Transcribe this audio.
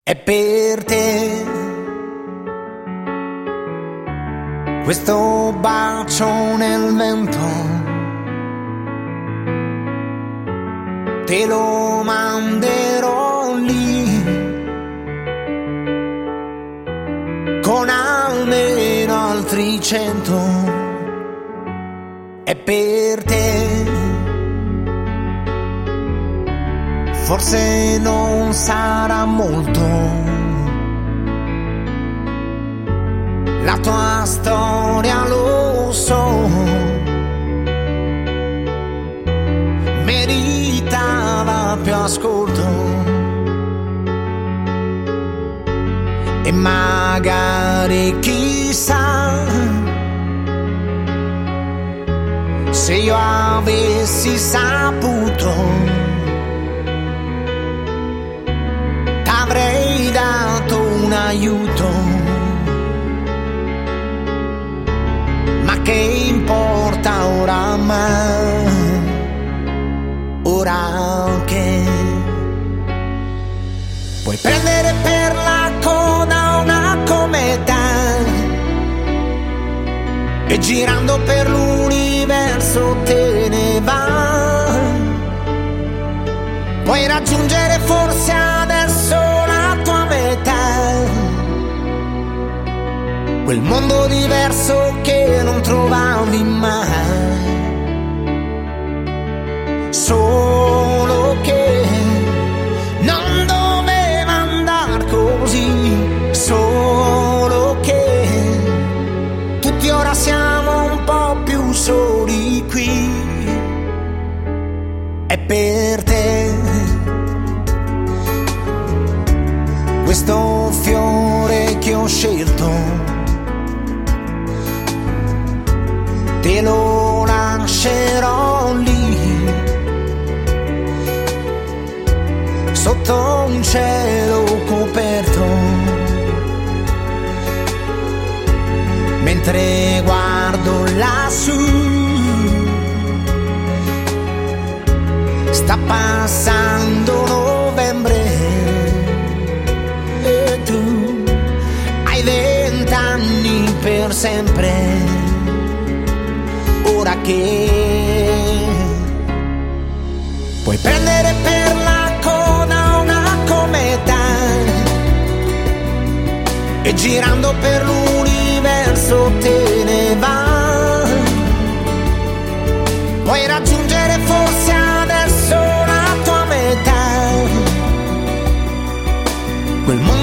È per te questo bacio nel vento, te lo manderò lì con almeno altri 100. È per te, forse non sarà molto la tua storia, lo so, meritava più ascolto e magari chissà se io avessi saputo t'avrei dato un aiuto, ma che importa oramai, ora che puoi prendere per la coda una cometa e girando per l'universo te ne va, puoi raggiungere forse adesso la tua metà, quel mondo diverso che non trovavi mai, solo che non doveva andar così, solo che tutti ora siamo un po' più soli qui. È per te questo fiore che ho scelto, te lo lascerò lì sotto un cielo coperto, mentre guardo lassù sta passando novembre e tu hai 20 anni per sempre, ora che puoi prendere per la coda una cometa e girando per l'universo te ne va, puoi raggiungere forse adesso la tua metà, quel mondo